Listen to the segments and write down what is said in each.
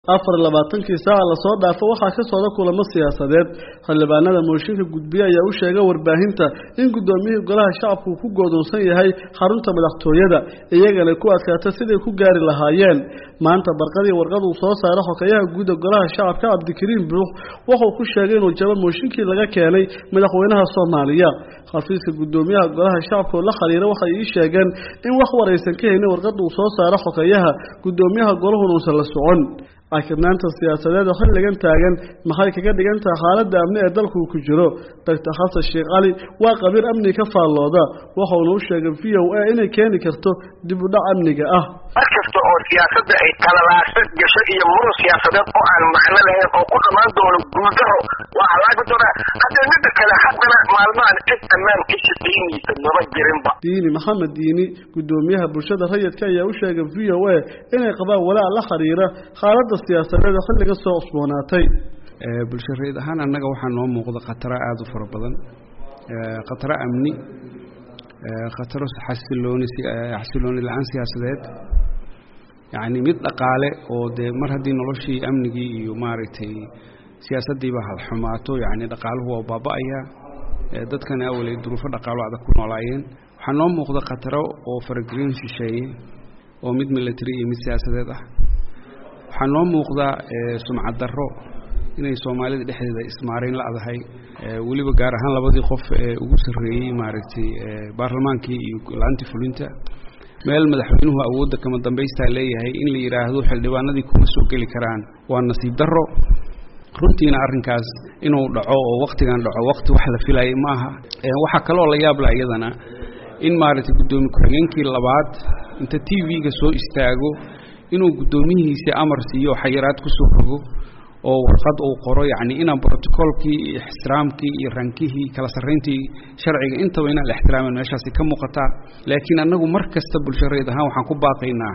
24 saac la soo dhaafo waxa ka socda kulamo siyaasadeed xildhibaanada mooshinka gudbiya ayaa u sheegay warbaahinta in gudoomiyihii golaha shacabku ku go'doonsan yahay xarunta madaxtooyada iyagana ku adkaata sidii ku gaari lahaayeen maanta barqadii warqad uu soo saaray xogayaha guud ee golaha shacabka Cabdikariin Buux wuxuu ku sheegay inuu jabo mooshinkii laga keenay madaxweynaha Soomaaliya xafiiska gudoomiyaha golaha shacabka oo la xiriiray waxa ay sheegeen in wax wareysan ka helay warqad uu soo saaray xogayaha gudoomiyaha golaha uu la socon akirnaanta siyaasadeed oo xilligan taagan maxay kaga dhigan tahay xaaladda amni ee dalku ku jiro Dr. Xasan Sheekh Ali waa qabiir amni ka faalooda waxa uu sheegay VOA inay keeni karto dib u dhac amniga ah markasta oo siyaasadda ay qalalaasad gasho iyo muran siyaasadeed oo aan macno lahayn oo ku dhamaan doono guuldaro waa laga doonaa hadda mid kale haddana maalmahan cid ammaan ka shaqeynaysa naba jirinba Diini Maxamed Diini gudoomiyaha bulshada rayidka ayaa u sheegay VOA inay qabaan walaac la xiriira xaaladda siyaasadeed xilliga soo cusboonaatay bulshada rayid ahaan annaga waxaa noo muuqda khataro aad u fara badan khataro amni khataro xasilooni la'aan siyaasadeed يعني mid dhaqaale oo de mar hadii noloshii amnigii iyo maaragtay siyaasadii ba xumaato yani dhaqaaluhu waa baaba'aya dadkana awalay duruufo dhaqaalo adag ku noolaayeen waxa noo muuqda khataro oo faragelin shisheeye oo mid military iyo mid siyaasadeed ah waxa noo muuqda sumcad darro inay Soomaalida dhexdeeda ismaareyn la adahay waliba gaar ahaan labadii qof ee ugu sareeyay maaragtay baarlamaankii iyo laanti fulinta meel madaxweynuhu awoodda kama dambaysta leeyahay in la yiraahdo xildhibaanadii kuma soo gali karaan waa nasiib darro runtiina arrinkaas inuu dhaco oo waqtigan dhaco waqti wax la filayay ma aha waxa kale oo la yaab la iyadana in maaragtay gudoomiye ku-xigeenkii labaad inta TV-ga soo istaago inuu gudoomiyihiisa amar siiyo xayiraad ku soo rogo oo warqad uu qoro yani inaan protocolkii ixtiraamkii iyo rankihii kala sareyntii sharciga inta wayna la ixtiraamin meeshaas ka muuqata laakiin anagu markasta bulshada ahaan waxaan ku baaqaynaa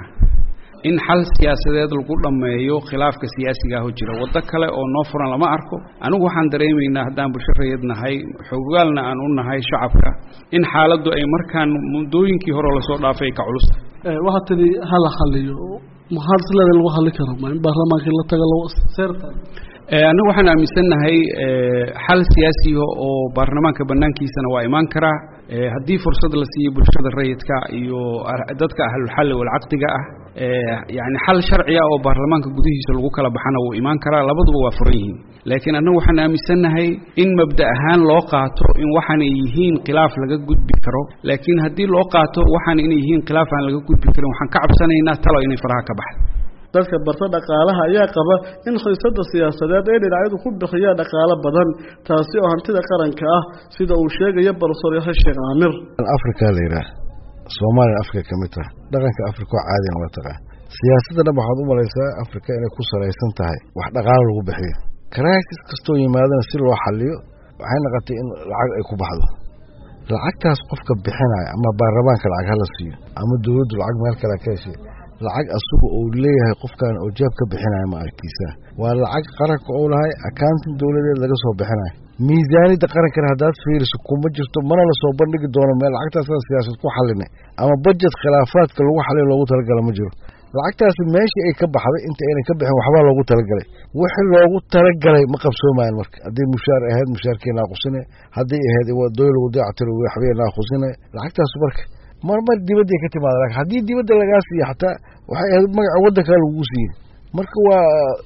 in xal siyaasadeed lagu dhameeyo khilaafka siyaasiga ah jira wada kale oo noo furan lama arko anigu waxaan dareemaynaa hadaan bulshada nahay xogaalna aan u nahay shacabka in xaaladdu ay markaan mudooyinkii hore la soo dhaafay ka culus waqti hal xaliyo maxaa sidoo lagu xalin karo ma in baarlamaanka la tago loo seerta anagu waxaan aaminsanahay xal siyaasi oo baarlamaanka banaankiisana waa iman karaa hadii fursad la siiyo bulshada rayidka iyo dadka ahlul xal wal aqdiga ah yani xal sharci ah oo baarlamaanka gudihiisa lagu kala baxana uu iman karaa labaduba waa furan yihiin laakiin anagu waxaan aaminsanahay in mabda ahaan loo qaato in waxaan yihiin khilaaf laga gudbi karo laakiin hadii loo qaato waxaan inay yihiin khilaaf aan laga gudbi karin waxaan ka cabsanaynaa talo inay faraha ka baxdo dadka barta dhaqaalaha ayaa qaba in xiisadda siyaasadeed ay dhinacyadu ku bixiyaan dhaqaale badan taasi oo hantida qaranka ah sida uu sheegay Professor Sheekh Amir Afrika leeyahay Soomaaliya Afrika kamid ah dhaqanka Afrika caadi ah wata siyaasadda waxaad u malaysaa Afrika inay ku saleysan tahay wax dhaqaale lagu bixiyo crisis kasto yimaadana si loo xalliyo waxay noqotay in lacag ay ku baxdo lacagtaas qofka bixinaya ama baarlamaanka lacag hala siiyo ama dawladdu lacag meel kale ka heshay lacag asugu oo leeyahay qofkan oo jeeb ka bixinaya ma arkiisa waa lacag qaranka oo lahay accounting dawladeed laga soo bixinay miisaaniyada qaranka hadaad fiiriso kuma jirto mana la soo bandhigi doono meel lacagtaas siyaasad ku xalinay ama budget khilaafaadka lagu xalin loogu talagalay ma jiro lacagtaas meeshii ay ka baxday inta ay ka bixin waxba loogu talagalay wixii loogu talagalay ma qabsoomaan marka hadii mushaar ahayd mushaarkeena qusine hadii ahayd dawladda uu dactiro waxbeena qusine lacagtaas marka marmar dibadda ka timaado hadii dibadda laga siiyo xataa waxay ahayd magaca wadanka lagu siiyay marka waa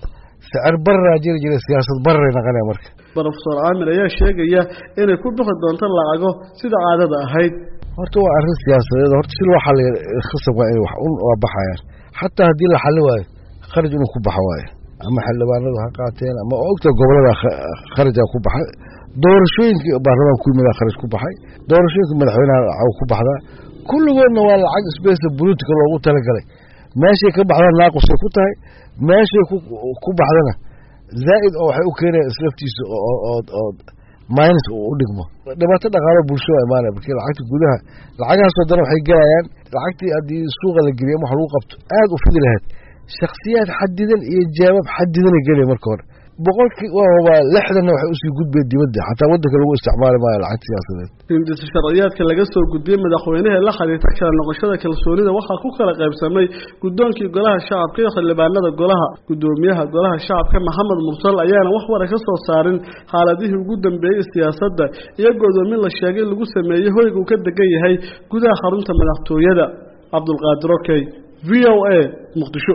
sicir barra jira siyaasad barra naqanay marka Professor Amir ayaa sheegaya inay ku bixi doonto lacago sida caadada ahayd horta waa arrin siyaasadeed horta si loo xalliyo khasab waa in wax u baxayaan hatta hadii la xalli waayo kharaj inuu ku baxo waayo ama xildhibaanadu ha qaateen ama ogta gobolada kharaja ku baxay doorashooyinka baarlamaanka ku yimid kharaj ku baxay doorashooyinka madaxweynaha ku baxda kulligoodna waa lacag space political loogu talagalay meeshay ka baxdaan naaqus ku tahay meeshay ku baxdana zaid oo waxay u keenayaan islaftiisa oo minus u dhigmo dhibaato dhaqaale bulshada imaanay markii lacagta gudaha lacagahaas oo dhan waxay galayaan lacagtii hadii suuqa la geliyo wax lagu qabto aad u fidi lahayd shakhsiyaad xadidan iyo jawaab xadidan galay marka hore boqolkii waa lixdana waxay usii gudbeen dibadda xataa waddanka lagu isticmaali maayo lacag siyaasadeed hindisa sharciyaadka laga soo gudbiyey madaxweynaha la xiriirta kala noqoshada kalsoonida waxaa ku kala qaybsamay guddoonkii golaha shacabka iyo xildhibaanada golaha guddoomiyaha golaha shacabka maxamed mursal ayaana wax wara ka soo saarin xaaladihii ugu dambeeyey siyaasadda iyo godoomin la sheegay lagu sameeyey hoyga uu ka degan yahay gudaha xarunta madaxtooyada cabdulqaadir okey VOA muqdisho.